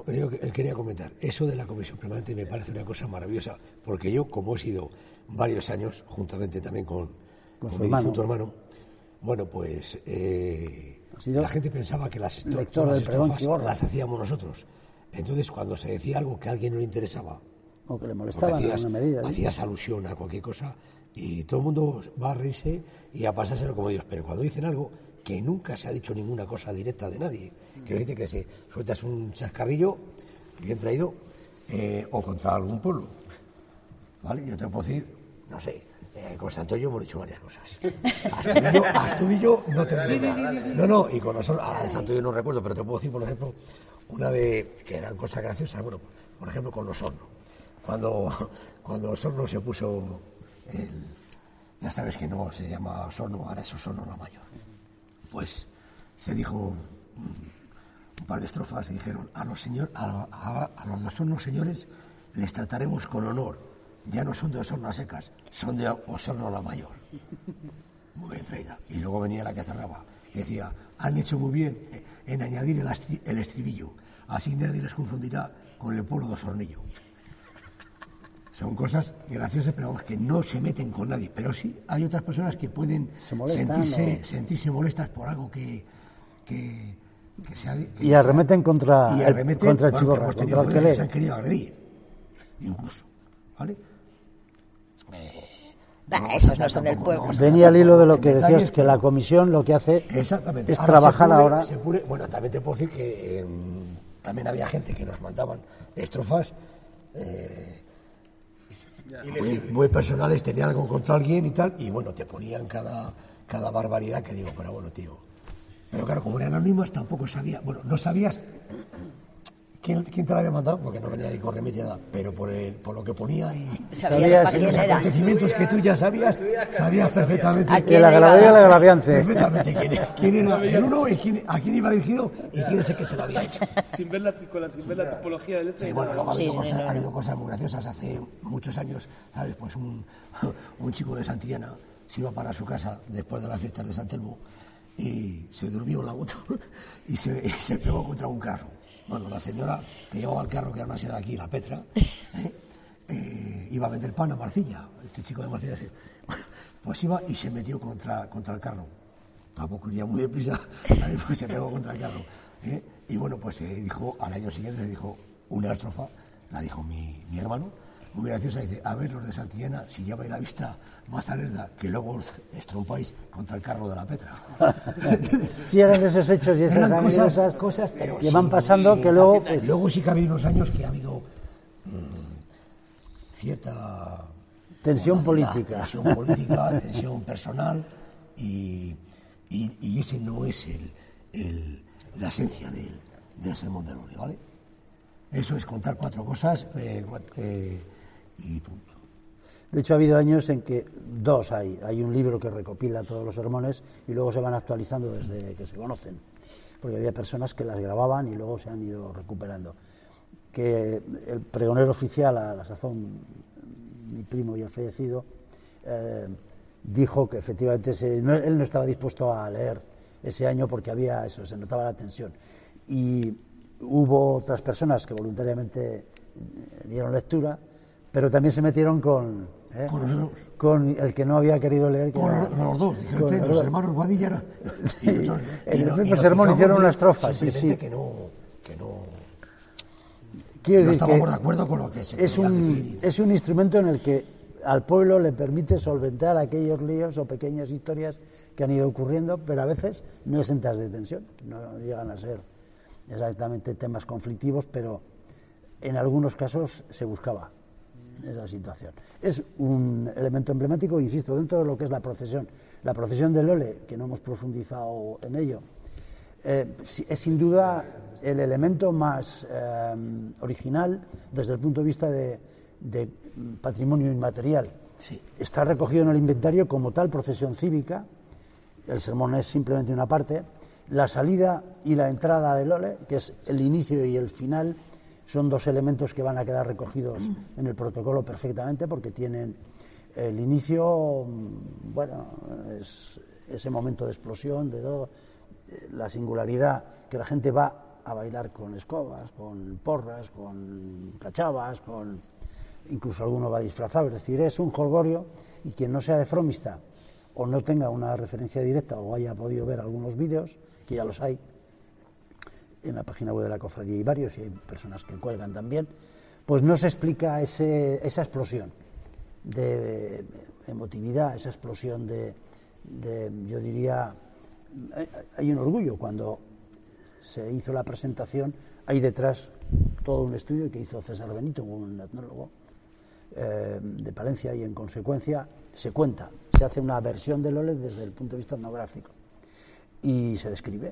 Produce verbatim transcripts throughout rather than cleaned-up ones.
yo quería comentar, eso de la comisión permanente me parece una cosa maravillosa, porque yo, como he sido varios años, juntamente también con, con, con mi hermano. difunto hermano, bueno, pues eh, la gente pensaba que las, esto, todas las estrofas las hacíamos nosotros. Entonces, cuando se decía algo que a alguien no le interesaba, o que le molestaba en alguna medida, ¿sí? hacías alusión a cualquier cosa y todo el mundo va a reírse y a pasárselo como Dios. Pero cuando dicen algo que nunca se ha dicho ninguna cosa directa de nadie, que decir que se sueltas un chascarrillo bien traído eh, o contra algún pueblo, ¿vale? Yo te puedo decir, no sé, eh, con Santoyo hemos dicho varias cosas. Astudillo, Astudillo no te digo nada. No, no, y con nosotros, ahora de Santoyo no recuerdo, pero te puedo decir, por ejemplo, una de que eran cosas graciosas, bueno, por ejemplo con Osorno. Cuando, cuando Osorno se puso, el, ya sabes que no se llama Osorno, ahora es Osorno la Mayor. Pues se dijo un, un par de estrofas y dijeron, a los, señor, a, a, a los de Osorno señores les trataremos con honor, ya no son de Osorno a secas, son de Osorno la Mayor. Muy bien traída. Y luego venía la que cerraba, decía, han hecho muy bien en añadir el, astri, el estribillo, así nadie les confundirá con el pueblo de Osornillo. Son cosas graciosas, pero vamos, que no se meten con nadie. Pero sí, hay otras personas que pueden sentirse, ¿no? sentirse molestas por algo que, que, que sea... Que y arremeten contra y arremeten, el, contra el bueno, Chiborra, hemos contra el que, que se han querido agredir, incluso, ¿vale? Eh, Bah, no, esos no son del pueblo. Venía al hilo de lo que decías, que la comisión lo que hace exactamente. es ahora trabajar se pule, ahora... Se pule, bueno, también te puedo decir que eh, también había gente que nos mandaban estrofas... Eh, Muy, muy personales, tenían algo contra alguien y tal, y bueno, te ponían cada, cada barbaridad que digo, pero bueno, tío. Pero claro, como eran anónimas, tampoco sabía, bueno, no sabías quién, quién te la había mandado, porque no venía de corremediada, pero por, el, por lo que ponía y sabías en los acontecimientos que tú ya sabías, sabías perfectamente. El agravio y el agraviante. Perfectamente quién, quién era el uno y quién, a quién iba dirigido y quién es el que se lo había hecho. Sin ver la, sin ver la tipología de letra. Sí, bueno, luego ha habido, sí, cosas, no, no. ha habido cosas muy graciosas. Hace muchos años, ¿sabes? Pues un, un chico de Santillana se iba para su casa después de las fiestas de San Telmo y se durmió en la moto y se, y se pegó contra un carro. Bueno, la señora que llevaba el carro, que era una señora de aquí, la Petra, ¿eh? Eh, iba a vender pan a Marcilla, este chico de Marcilla, sí. Bueno, pues iba y se metió contra, contra el carro. Tampoco iría muy deprisa, ¿vale? Pues se pegó contra el carro. ¿eh? Y bueno, pues se dijo, al año siguiente se dijo una estrofa, la dijo mi, mi hermano, muy graciosa, dice, a ver los de Santillana, si lleváis la vista más alerta, que luego os estrompáis contra el carro de la Petra. Sí, eran esos hechos y esas cosas, cosas pero que sí, van pasando, sí, que luego... Pues... Luego sí que ha habido unos años que ha habido mmm, cierta... Tensión política. Tensión política, tensión personal, y, y, y ese no es el, el, la esencia del, del sermón del Lole, ¿vale? Eso es contar cuatro cosas eh, eh, y punto. De hecho, ha habido años en que dos hay. Hay un libro que recopila todos los sermones y luego se van actualizando desde que se conocen. Porque había personas que las grababan y luego se han ido recuperando. Que el pregonero oficial, a la sazón, mi primo ya fallecido, eh, dijo que efectivamente se, no, él no estaba dispuesto a leer ese año porque había eso, se notaba la tensión. Y hubo otras personas que voluntariamente dieron lectura, pero también se metieron con, ¿eh? con, los, con el que no había querido leer. Que con era, los dos, dijeron los, los hermanos Guadilla. Y, y, no, en el mismo sermón hicieron una estrofa. Sí, sí. Que no, que no, Quiero no decir estábamos que de acuerdo con lo que se es un, decir. Es un instrumento en el que al pueblo le permite solventar aquellos líos o pequeñas historias que han ido ocurriendo, pero a veces no exentas de tensión, no llegan a ser exactamente temas conflictivos, pero en algunos casos se buscaba esa situación. Es un elemento emblemático, insisto, dentro de lo que es la procesión. La procesión del Lole, que no hemos profundizado en ello, eh, es sin duda el elemento más eh, original desde el punto de vista de, de patrimonio inmaterial. Sí. Está recogido en el inventario como tal procesión cívica, el sermón es simplemente una parte. La salida y la entrada del Lole, que es el inicio y el final, son dos elementos que van a quedar recogidos en el protocolo perfectamente porque tienen el inicio, bueno, es ese momento de explosión, de todo, la singularidad, que la gente va a bailar con escobas, con porras, con cachavas, con incluso alguno va disfrazado. Es decir, es un jolgorio, y quien no sea de Fromista o no tenga una referencia directa o haya podido ver algunos vídeos, que ya los hay en la página web de la cofradía, y varios, y hay personas que cuelgan también, pues no se explica ese, esa explosión de emotividad, esa explosión de, de, yo diría, hay un orgullo. Cuando se hizo la presentación, hay detrás todo un estudio que hizo César Benito, un etnólogo eh, de Palencia, y en consecuencia se cuenta, se hace una versión del Lole desde el punto de vista etnográfico y se describe.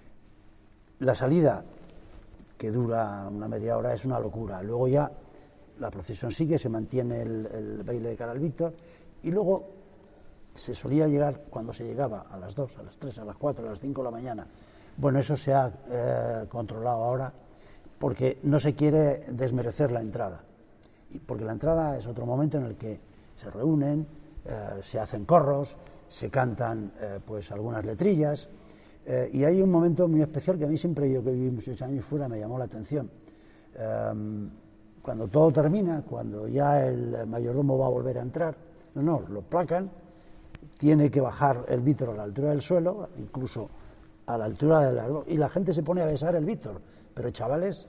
La salida, que dura una media hora, es una locura. Luego ya la procesión sigue, se mantiene el, el baile de cara al Víctor, y luego se solía llegar, cuando se llegaba, a las dos, a las tres, a las cuatro, a las cinco de la mañana. Bueno, eso se ha eh, controlado ahora, porque no se quiere desmerecer la entrada, y porque la entrada es otro momento en el que se reúnen, eh, se hacen corros, se cantan eh, pues algunas letrillas, eh, y hay un momento muy especial que a mí siempre, yo que viví muchos años fuera, me llamó la atención. Eh, cuando todo termina, cuando ya el mayordomo va a volver a entrar, no, no, lo placan, tiene que bajar el Víctor a la altura del suelo, incluso a la altura de la... y la gente se pone a besar el Víctor, pero chavales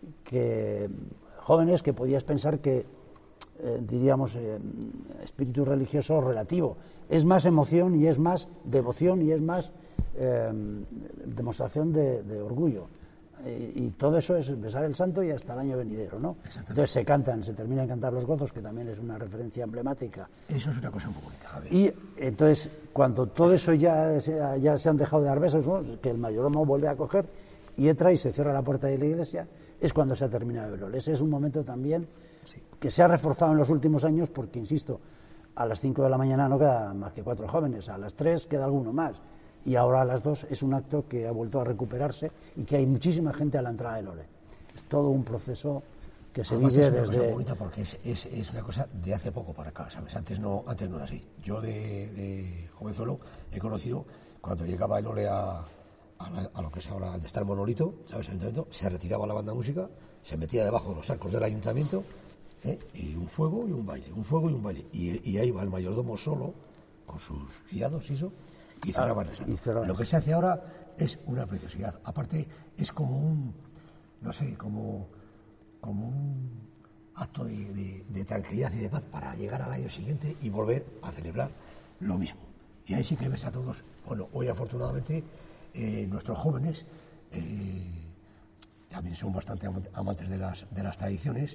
que jóvenes que podías pensar que eh, diríamos eh, espíritu religioso relativo, es más emoción y es más devoción y es más eh, demostración de, de orgullo, eh, y todo eso es besar el santo y hasta el año venidero, ¿no? Entonces se cantan, se terminan de cantar los gozos, que también es una referencia emblemática. Eso es una cosa muy bonita, Javier. Y entonces, cuando todo eso ya, ya se han dejado de dar besos, ¿no?, que el mayordomo vuelve a coger y entra y se cierra la puerta de la iglesia, es cuando se ha terminado el Lole. Ese es un momento también sí, que se ha reforzado en los últimos años, porque, insisto, a las cinco de la mañana no quedan más que cuatro jóvenes, a las tres queda alguno más, y ahora a las dos es un acto que ha vuelto a recuperarse y que hay muchísima gente a la entrada del Lole. Es todo un proceso que se Además, vive es una desde... cosa bonita, porque es, es, es una cosa de hace poco para acá, ¿sabes? Antes no, antes no era así. Yo de, de jovenzuelo he conocido cuando llegaba el Lole a, a, la, a lo que es ahora, donde está el monolito, ¿sabes? El ayuntamiento, se retiraba la banda de música, se metía debajo de los arcos del ayuntamiento, ¿eh?, y un fuego y un baile, un fuego y un baile. Y, y ahí va el mayordomo solo, con sus criados y eso, y cerraban el santo. Lo que se hace ahora es una preciosidad. Aparte, es como un, no sé, como, como un acto de, de, de tranquilidad y de paz para llegar al año siguiente y volver a celebrar lo mismo. Y ahí sí que ves a todos. Bueno, hoy afortunadamente eh, nuestros jóvenes eh, también son bastante amantes de las, de las tradiciones,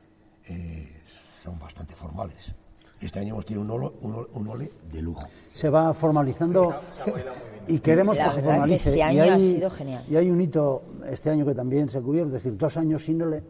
eh, son bastante formales. Este año hemos tenido un ole, un, ole, un ole de lujo. Se va formalizando y queremos la que se verdad formalice. que este año y hay, ha sido genial. Y hay un hito este año que también se ha cubierto, es decir, dos años sin ole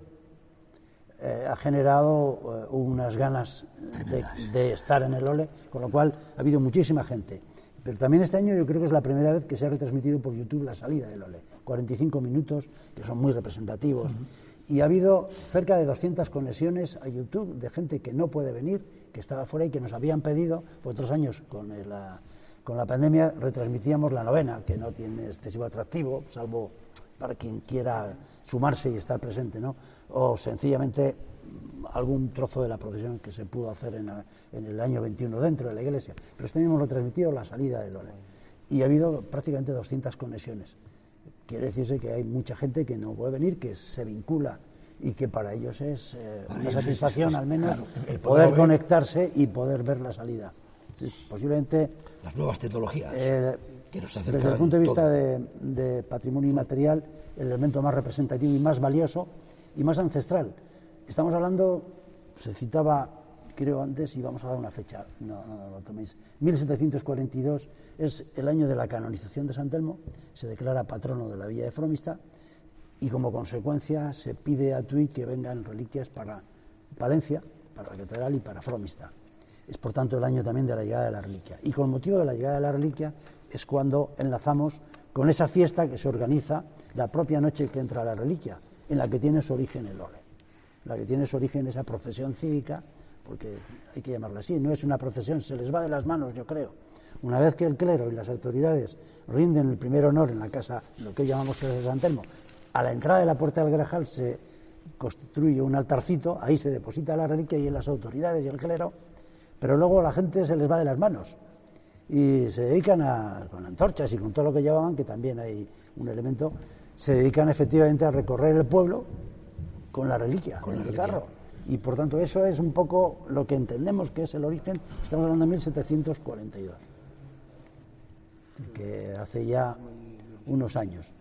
eh, ha generado eh, unas ganas de, de estar en el Ole, con lo cual ha habido muchísima gente. Pero también este año yo creo que es la primera vez que se ha retransmitido por YouTube la salida del Ole. cuarenta y cinco minutos, que son muy representativos. Uh-huh. Y ha habido cerca de doscientas conexiones a YouTube de gente que no puede venir, que estaba fuera y que nos habían pedido, por otros años con la, con la pandemia retransmitíamos la novena, que no tiene excesivo atractivo, salvo para quien quiera sumarse y estar presente, ¿no? O sencillamente algún trozo de la procesión que se pudo hacer en, la, en el año veintiuno dentro de la iglesia. Pero este mismo lo transmitido la salida del Ole. Y ha habido prácticamente doscientas conexiones. Quiere decirse que hay mucha gente que no puede venir, que se vincula y que para ellos es eh, para una ellos satisfacción, es, es, al menos, claro, el poder, poder conectarse y poder ver la salida. Entonces, posiblemente... Las nuevas tecnologías eh, que nos acercan. Desde el punto de vista de, de patrimonio inmaterial, el elemento más representativo y más valioso y más ancestral. Estamos hablando, se citaba, creo antes, y vamos a dar una fecha, no, no, no lo toméis. mil setecientos cuarenta y dos es el año de la canonización de San Telmo, se declara patrono de la villa de Fromista y como consecuencia se pide a Tui que vengan reliquias para Palencia, para la catedral y para Fromista. Es por tanto el año también de la llegada de la reliquia. Y con motivo de la llegada de la reliquia es cuando enlazamos con esa fiesta que se organiza la propia noche que entra la reliquia, en la que tiene su origen el Ole. La que tiene su origen esa procesión cívica, porque hay que llamarla así, no es una procesión, se les va de las manos, yo creo. Una vez que el clero y las autoridades rinden el primer honor en la casa, lo que llamamos casa de San Telmo, a la entrada de la Puerta del Grajal se construye un altarcito, ahí se deposita la reliquia y las autoridades y el clero, pero luego la gente se les va de las manos y se dedican a, con antorchas y con todo lo que llevaban, que también hay un elemento, se dedican efectivamente a recorrer el pueblo con la reliquia, con el carro. Y por tanto eso es un poco lo que entendemos que es el origen, estamos hablando de mil setecientos cuarenta y dos, que hace ya unos años.